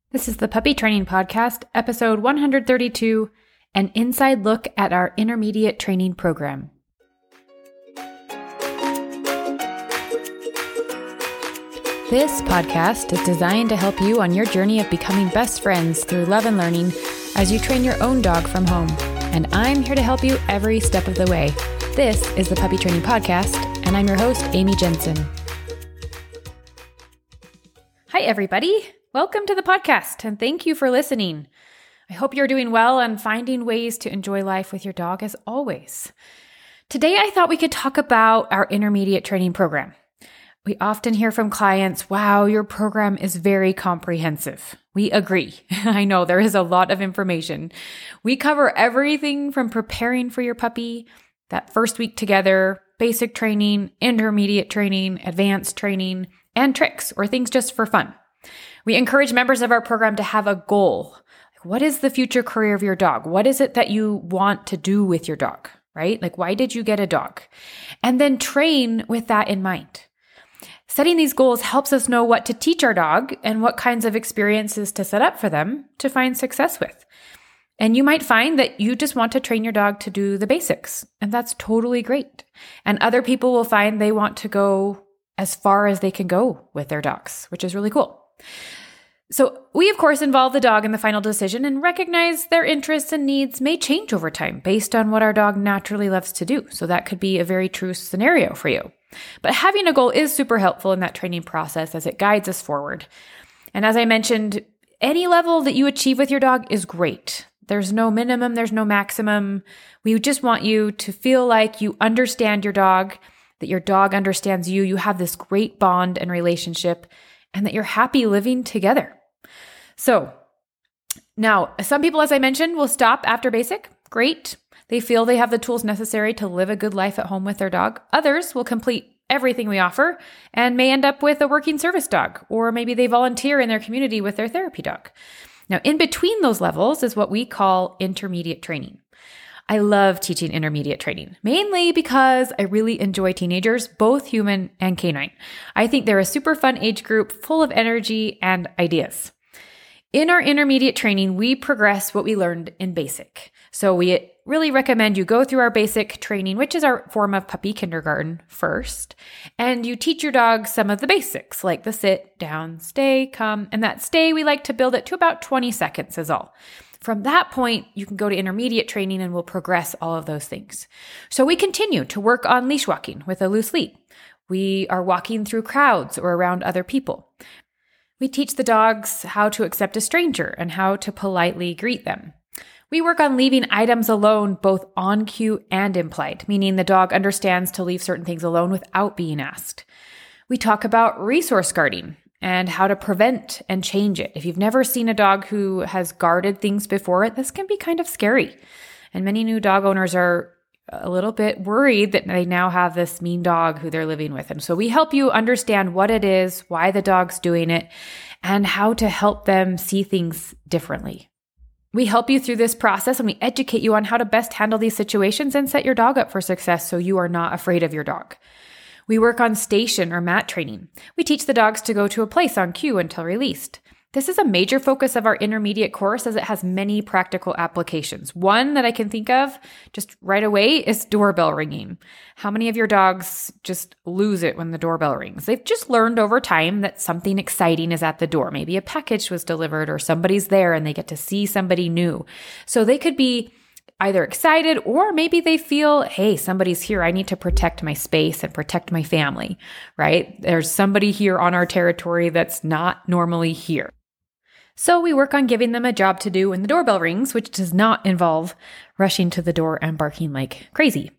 This is the Puppy Training Podcast, episode 132, an inside look at our intermediate training program. This podcast is designed to help you on your journey of becoming best friends through love and learning as you train your own dog from home. And I'm here to help you every step of the way. This is the Puppy Training Podcast, and I'm your host, Amy Jensen. Hi, everybody. Welcome to the podcast, and thank you for listening. I hope you're doing well and finding ways to enjoy life with your dog as always. Today, I thought we could talk about our intermediate training program. We often hear from clients, wow, your program is very comprehensive. We agree. I know there is a lot of information. We cover everything from preparing for your puppy, that first week together, basic training, intermediate training, advanced training, and tricks or things just for fun. We encourage members of our program to have a goal. What is the future career of your dog? What is it that you want to do with your dog, right? Like, why did you get a dog? And then train with that in mind. Setting these goals helps us know what to teach our dog and what kinds of experiences to set up for them to find success with. And you might find that you just want to train your dog to do the basics, and that's totally great. And other people will find they want to go as far as they can go with their dogs, which is really cool. So we, of course, involve the dog in the final decision and recognize their interests and needs may change over time based on what our dog naturally loves to do. So that could be a very true scenario for you. But having a goal is super helpful in that training process as it guides us forward. And as I mentioned, any level that you achieve with your dog is great. There's no minimum, there's no maximum. We just want you to feel like you understand your dog, that your dog understands you, you have this great bond and relationship, and that you're happy living together. So now, some people, as I mentioned, will stop after basic. Great. They feel they have the tools necessary to live a good life at home with their dog. Others will complete everything we offer and may end up with a working service dog, or maybe they volunteer in their community with their therapy dog. Now, in between those levels is what we call intermediate training. I love teaching intermediate training, mainly because I really enjoy teenagers, both human and canine. I think they're a super fun age group full of energy and ideas. In our intermediate training, we progress what we learned in basic. So we really recommend you go through our basic training, which is our form of puppy kindergarten first, and you teach your dog some of the basics, like the sit, down, stay, come, and that stay, we like to build it to about 20 seconds is all. From that point, you can go to intermediate training and we'll progress all of those things. So we continue to work on leash walking with a loose lead. We are walking through crowds or around other people. We teach the dogs how to accept a stranger and how to politely greet them. We work on leaving items alone, both on cue and implied, meaning the dog understands to leave certain things alone without being asked. We talk about resource guarding and how to prevent and change it. If you've never seen a dog who has guarded things before, this can be kind of scary. And many new dog owners are a little bit worried that they now have this mean dog who they're living with. And so we help you understand what it is, why the dog's doing it, and how to help them see things differently. We help you through this process and we educate you on how to best handle these situations and set your dog up for success so you are not afraid of your dog. We work on station or mat training. We teach the dogs to go to a place on cue until released. This is a major focus of our intermediate course as it has many practical applications. One that I can think of just right away is doorbell ringing. How many of your dogs just lose it when the doorbell rings? They've just learned over time that something exciting is at the door. Maybe a package was delivered or somebody's there and they get to see somebody new. So they could be either excited or maybe they feel, hey, somebody's here. I need to protect my space and protect my family, right? There's somebody here on our territory that's not normally here. So we work on giving them a job to do when the doorbell rings, which does not involve rushing to the door and barking like crazy.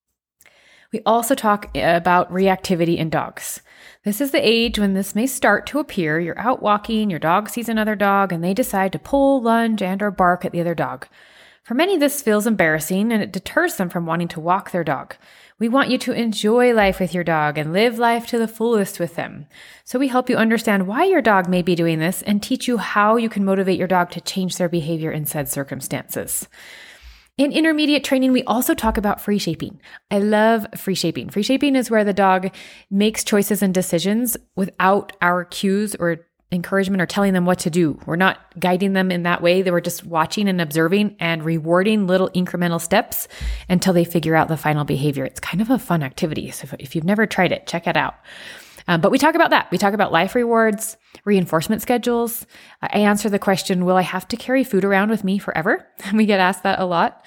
We also talk about reactivity in dogs. This is the age when this may start to appear. You're out walking, your dog sees another dog, and they decide to pull, lunge, and or bark at the other dog. For many, this feels embarrassing and it deters them from wanting to walk their dog. We want you to enjoy life with your dog and live life to the fullest with them. So we help you understand why your dog may be doing this and teach you how you can motivate your dog to change their behavior in said circumstances. In intermediate training, we also talk about free shaping. I love free shaping. Free shaping is where the dog makes choices and decisions without our cues or encouragement or telling them what to do. We're not guiding them in that way. They were just watching and observing and rewarding little incremental steps until they figure out the final behavior. It's kind of a fun activity. So if you've never tried it, check it out. But we talk about that. We talk about life rewards, reinforcement schedules. I answer the question, will I have to carry food around with me forever? We get asked that a lot.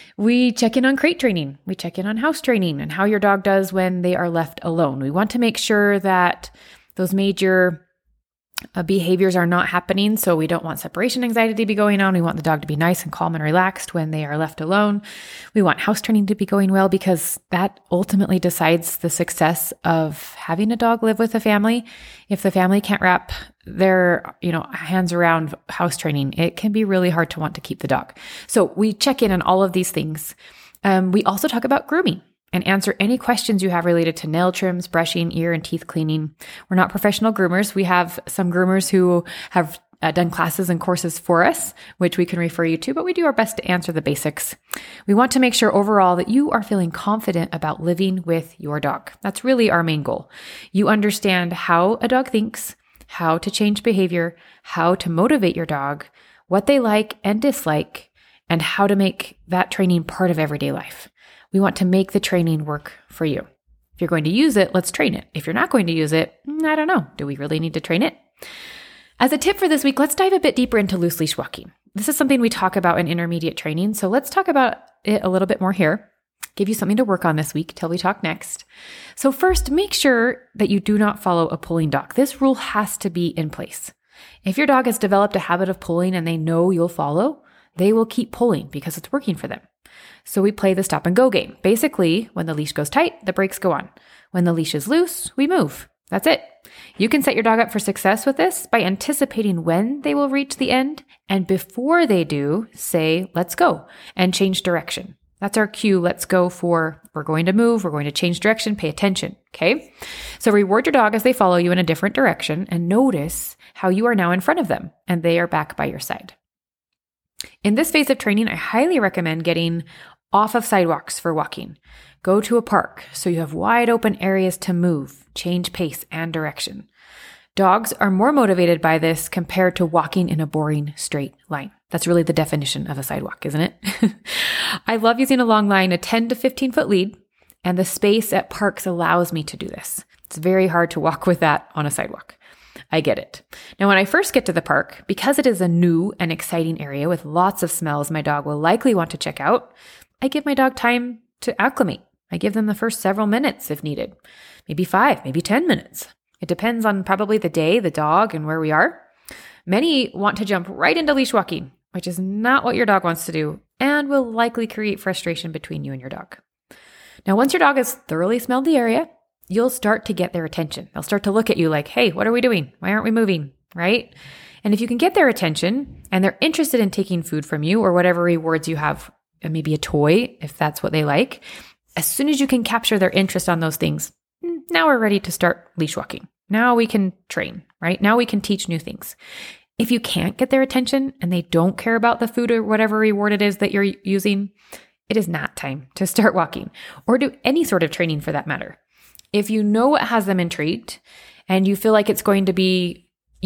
We check in on crate training. We check in on house training and how your dog does when they are left alone. We want to make sure that those major behaviors are not happening. So we don't want separation anxiety to be going on. We want the dog to be nice and calm and relaxed when they are left alone. We want house training to be going well because that ultimately decides the success of having a dog live with a family. If the family can't wrap their, hands around house training, it can be really hard to want to keep the dog. So we check in on all of these things. We also talk about grooming and answer any questions you have related to nail trims, brushing, ear and teeth cleaning. We're not professional groomers. We have some groomers who have done classes and courses for us, which we can refer you to, but we do our best to answer the basics. We want to make sure overall that you are feeling confident about living with your dog. That's really our main goal. You understand how a dog thinks, how to change behavior, how to motivate your dog, what they like and dislike, and how to make that training part of everyday life. We want to make the training work for you. If you're going to use it, let's train it. If you're not going to use it, I don't know. Do we really need to train it? As a tip for this week, let's dive a bit deeper into loose leash walking. This is something we talk about in intermediate training. So let's talk about it a little bit more here. Give you something to work on this week till we talk next. So first, make sure that you do not follow a pulling dog. This rule has to be in place. If your dog has developed a habit of pulling and they know you'll follow, they will keep pulling because it's working for them. So we play the stop and go game. Basically, when the leash goes tight, the brakes go on. When the leash is loose, we move. That's it. You can set your dog up for success with this by anticipating when they will reach the end, and before they do, say, let's go, and change direction. That's our cue. Let's go for, we're going to move, we're going to change direction, pay attention, okay? So reward your dog as they follow you in a different direction and notice how you are now in front of them and they are back by your side. In this phase of training, I highly recommend getting off of sidewalks for walking. Go to a park so you have wide open areas to move, change pace and direction. Dogs are more motivated by this compared to walking in a boring straight line. That's really the definition of a sidewalk, isn't it? I love using a long line, a 10 to 15 foot lead, and the space at parks allows me to do this. It's very hard to walk with that on a sidewalk. I get it. Now, when I first get to the park, because it is a new and exciting area with lots of smells my dog will likely want to check out, I give my dog time to acclimate. I give them the first several minutes if needed, maybe 5, maybe 10 minutes. It depends on probably the day, the dog, and where we are. Many want to jump right into leash walking, which is not what your dog wants to do and will likely create frustration between you and your dog. Now, once your dog has thoroughly smelled the area, you'll start to get their attention. They'll start to look at you like, hey, what are we doing? Why aren't we moving? Right? And if you can get their attention and they're interested in taking food from you or whatever rewards you have, maybe a toy, if that's what they like, as soon as you can capture their interest on those things, now we're ready to start leash walking. Now we can train, right? Now we can teach new things. If you can't get their attention and they don't care about the food or whatever reward it is that you're using, it is not time to start walking or do any sort of training for that matter. If you know what has them intrigued and you feel like it's going to be,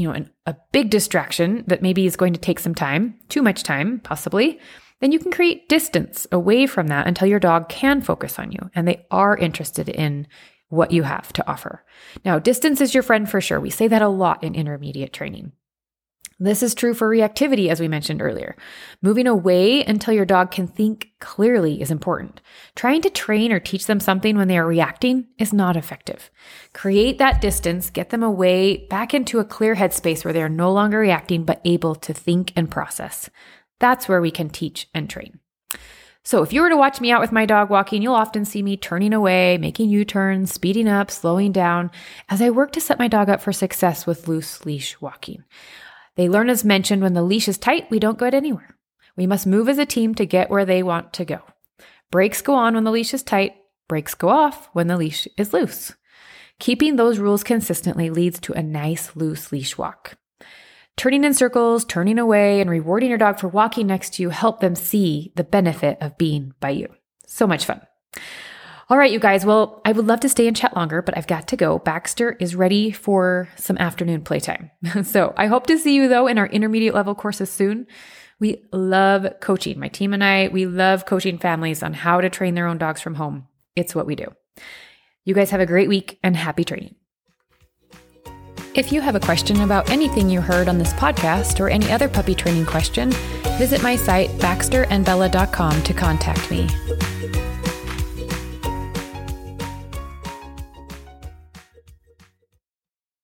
a big distraction that maybe is going to take some time, too much time possibly, then you can create distance away from that until your dog can focus on you and they are interested in what you have to offer. Now, distance is your friend for sure. We say that a lot in intermediate training. This is true for reactivity, as we mentioned earlier. Moving away until your dog can think clearly is important. Trying to train or teach them something when they are reacting is not effective. Create that distance, get them away back into a clear headspace where they are no longer reacting but able to think and process. That's where we can teach and train. So if you were to watch me out with my dog walking, you'll often see me turning away, making U-turns, speeding up, slowing down, as I work to set my dog up for success with loose leash walking. They learn, as mentioned, when the leash is tight, we don't go anywhere. We must move as a team to get where they want to go. Brakes go on when the leash is tight. Brakes go off when the leash is loose. Keeping those rules consistently leads to a nice loose leash walk. Turning in circles, turning away, and rewarding your dog for walking next to you help them see the benefit of being by you. So much fun. All right, you guys. Well, I would love to stay and chat longer, but I've got to go. Baxter is ready for some afternoon playtime. So I hope to see you, though, in our intermediate level courses soon. We love coaching. My team and I, we love coaching families on how to train their own dogs from home. It's what we do. You guys have a great week and happy training. If you have a question about anything you heard on this podcast or any other puppy training question, visit my site, baxterandbella.com, to contact me.